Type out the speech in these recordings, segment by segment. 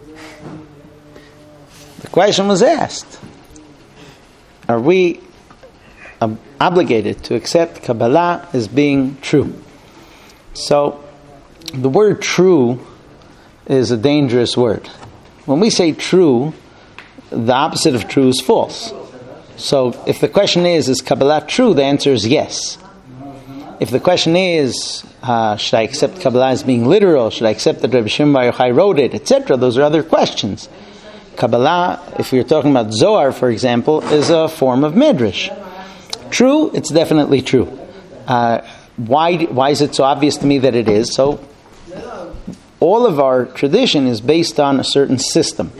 The question was asked, are we obligated to accept Kabbalah as being true? So, the word true is a dangerous word. When we say true, the opposite of true is false. So, if the question is Kabbalah true, the answer is yes. If the question is, should I accept Kabbalah as being literal? Should I accept that Rabbi Shimon Bar Yochai wrote it, etc.? Those are other questions. Kabbalah, if we're talking about Zohar, for example, is a form of Medrash. True, it's definitely true. Why is it so obvious to me that it is? So, all of our tradition is based on a certain system.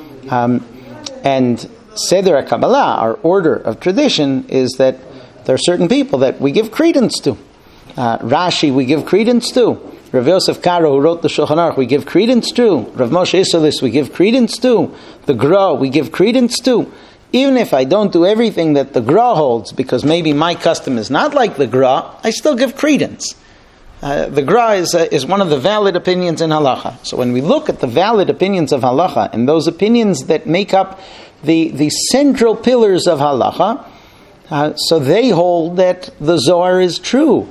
And Seder HaKabbalah, our order of tradition, is that there are certain people that we give credence to. Rashi, we give credence to. Rav Yosef Karo, who wrote the Shulchan Aruch, we give credence to. Rav Moshe Isserles, we give credence to. The Gra, we give credence to. Even if I don't do everything that the Gra holds, because maybe my custom is not like the Gra, I still give credence. The Gra is one of the valid opinions in Halacha. So when we look at the valid opinions of Halacha, and those opinions that make up the central pillars of Halacha, so they hold that the Zohar is true.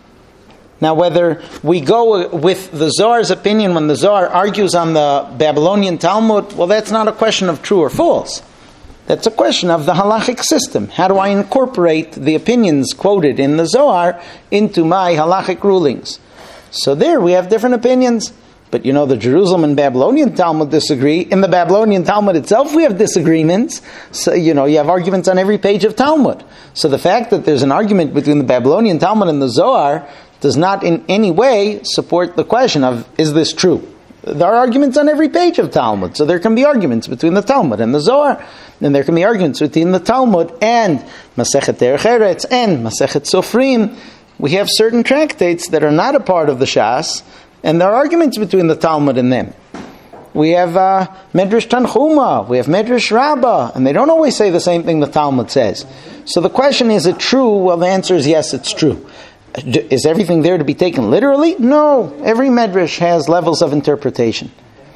Now, whether we go with the Zohar's opinion when the Zohar argues on the Babylonian Talmud, well, that's not a question of true or false. That's a question of the halachic system. How do I incorporate the opinions quoted in the Zohar into my halachic rulings? So there we have different opinions. But the Jerusalem and Babylonian Talmud disagree. In the Babylonian Talmud itself we have disagreements. So, you have arguments on every page of Talmud. So the fact that there's an argument between the Babylonian Talmud and the Zohar does not in any way support the question of, is this true? There are arguments on every page of Talmud. So there can be arguments between the Talmud and the Zohar. And there can be arguments between the Talmud and Masechet Derech Eretz and Masechet Sofrim. We have certain tractates that are not a part of the Shas, and there are arguments between the Talmud and them. We have Medrash Tanchuma, we have Medrash Rabbah, and they don't always say the same thing the Talmud says. So the question, is it true? Well, the answer is yes, it's true. Is everything there to be taken literally? No. Every Medrash has levels of interpretation.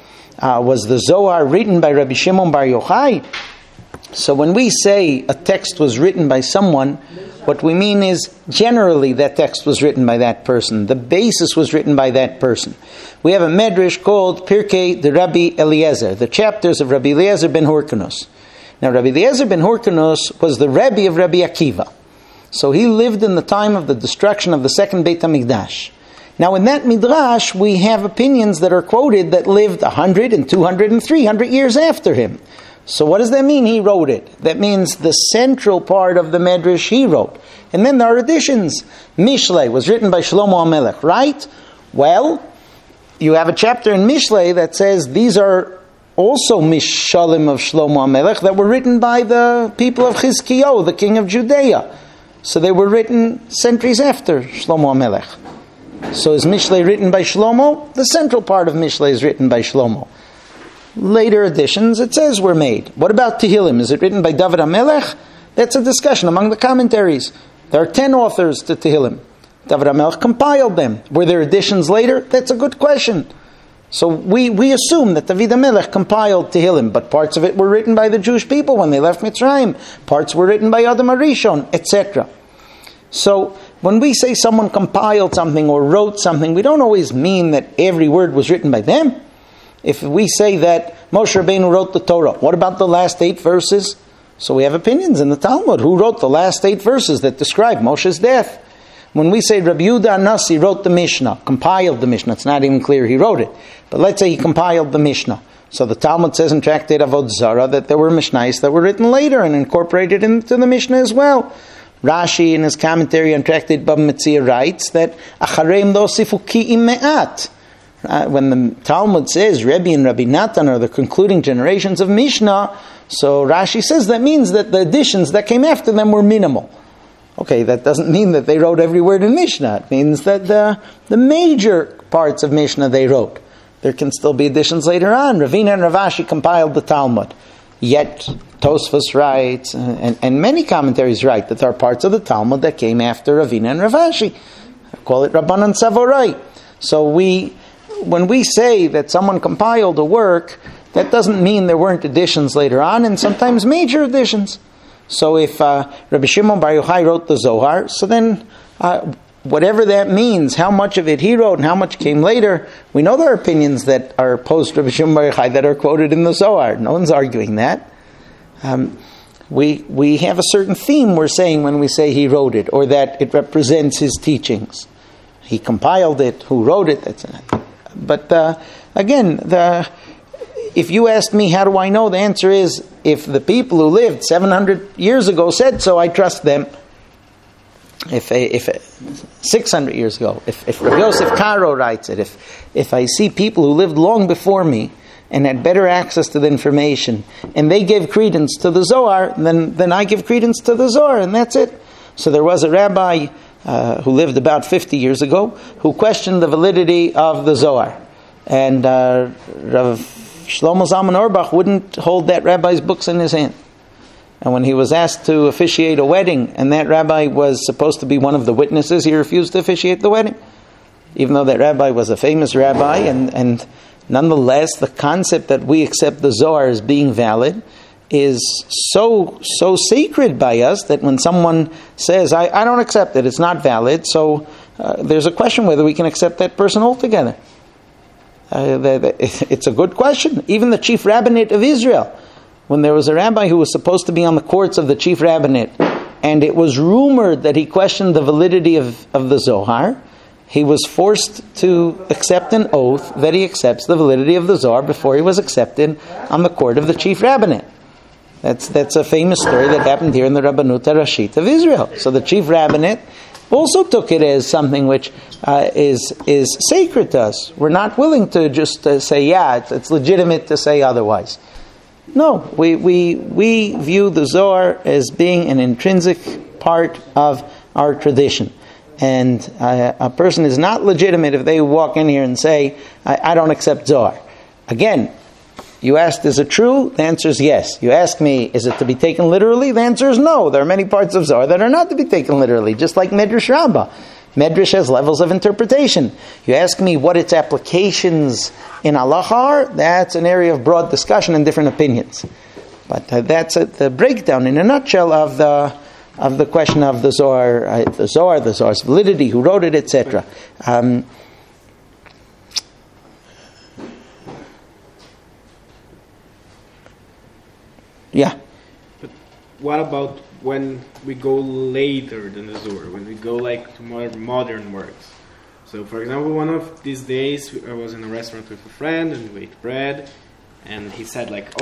Was the Zohar written by Rabbi Shimon Bar Yochai? So when we say a text was written by someone, what we mean is generally that text was written by that person. The basis was written by that person. We have a Medrash called Pirkei de Rabbi Eliezer, the chapters of Rabbi Eliezer ben Hyrcanus. Now Rabbi Eliezer ben Hyrcanus was the Rebbe of Rabbi Akiva. So he lived in the time of the destruction of the second Beit HaMikdash. Now in that Midrash we have opinions that are quoted that lived 100 and 200 and 300 years after him. So what does that mean? He wrote it. That means the central part of the Medrash he wrote. And then there are additions. Mishlei was written by Shlomo HaMelech, right? Well, you have a chapter in Mishlei that says these are also Mishalim of Shlomo HaMelech that were written by the people of Chizkiyahu, the king of Judea. So they were written centuries after Shlomo HaMelech. So is Mishlei written by Shlomo? The central part of Mishlei is written by Shlomo. Later editions, it says, were made. What about Tehillim? Is it written by David HaMelech? That's a discussion among the commentaries. There are 10 authors to Tehillim. David HaMelech compiled them. Were there additions later? That's a good question. So we assume that David HaMelech compiled Tehillim, but parts of it were written by the Jewish people when they left Mitzrayim. Parts were written by Adam HaRishon, etc. So when we say someone compiled something or wrote something, we don't always mean that every word was written by them. If we say that Moshe Rabbeinu wrote the Torah, what about the last 8 verses? So we have opinions in the Talmud. Who wrote the last 8 verses that describe Moshe's death? When we say Rabbi Yehuda HaNasi wrote the Mishnah, compiled the Mishnah, it's not even clear he wrote it. But let's say he compiled the Mishnah. So the Talmud says in Tractate Avodah Zarah that there were Mishnayos that were written later and incorporated into the Mishnah as well. Rashi in his commentary on Tractate Bava Metzia writes that Achareim lo sifu ki'im me'at. When the Talmud says Rebbe and Rabbi Natan are the concluding generations of Mishnah, so Rashi says that means that the additions that came after them were minimal. Okay, that doesn't mean that they wrote every word in Mishnah. It means that the major parts of Mishnah they wrote. There can still be additions later on. Ravina and Rav Ashi compiled the Talmud. Yet Tosfos writes, and many commentaries write, that there are parts of the Talmud that came after Ravina and Rav Ashi. Call it Rabbanan Savorai. So we when we say that someone compiled a work, that doesn't mean there weren't additions later on, and sometimes major additions. So if Rabbi Shimon Bar Yochai wrote the Zohar, so then whatever that means, how much of it he wrote and how much came later, we know there are opinions that are post Rabbi Shimon Bar Yochai that are quoted in the Zohar. No one's arguing that. We have a certain theme we're saying when we say he wrote it, or that it represents his teachings. He compiled it, who wrote it, that's it. But again, if you ask me how do I know, the answer is, if the people who lived 700 years ago said so, I trust them. If 600 years ago, if Rabbi Yosef Karo writes it, if I see people who lived long before me and had better access to the information, and they give credence to the Zohar, then I give credence to the Zohar, and that's it. So there was a rabbi who lived about 50 years ago who questioned the validity of the Zohar. And Rav Shlomo Zalman Auerbach wouldn't hold that rabbi's books in his hand. And when he was asked to officiate a wedding, and that rabbi was supposed to be one of the witnesses, he refused to officiate the wedding. Even though that rabbi was a famous rabbi, and nonetheless, the concept that we accept the Zohar as being valid is so sacred by us that when someone says, I don't accept it, it's not valid, so there's a question whether we can accept that person altogether. It's a good question. Even the chief rabbinate of Israel, when there was a rabbi who was supposed to be on the courts of the chief rabbinate, and it was rumored that he questioned the validity of the Zohar, he was forced to accept an oath that he accepts the validity of the Zohar before he was accepted on the court of the chief rabbinate. That's a famous story that happened here in the Rabbanut HaRashit of Israel. So the chief rabbinate also took it as something which is sacred to us. We're not willing to just say, yeah, it's legitimate to say otherwise. No, we view the Zohar as being an intrinsic part of our tradition. And a person is not legitimate if they walk in here and say, I don't accept Zohar. Again, you asked, is it true? The answer is yes. You ask me, is it to be taken literally? The answer is no. There are many parts of Zohar that are not to be taken literally, just like Medrash Rabbah. Medrash has levels of interpretation. You ask me what its applications in halacha are, that's an area of broad discussion and different opinions. But that's the breakdown in a nutshell of the question of the Zohar, the Zohar's validity, who wrote it, etc. Yeah. But what about when we go later than the Zohar, when we go like to more modern works? So, for example, one of these days I was in a restaurant with a friend and we ate bread, and he said like,